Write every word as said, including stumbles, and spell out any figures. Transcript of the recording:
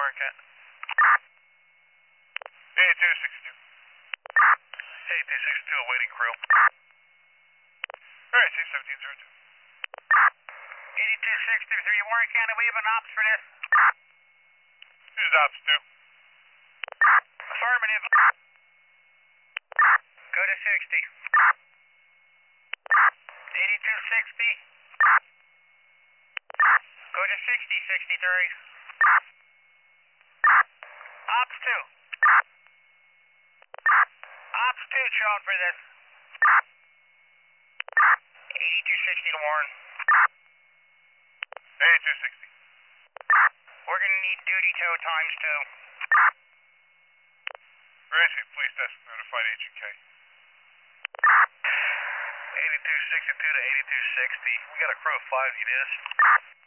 Warren Cat. eighty-two sixty-two. eighty-two sixty-two, awaiting crew. Alright, C seventeen zero two. eighty-two sixty-three, Warren County, we have an ops for this. This is ops two. Affirmative. Go to sixty. eighty-two sixty. Go to sixty sixty-three. Ops two. Ops two, showing for this. eighty-two sixty to Warren. eighty-two sixty. We're going to need duty tow times two. Racing Police Desk notified Agent K. eighty-two sixty-two to eighty-two sixty. We got a crew of five, you need us?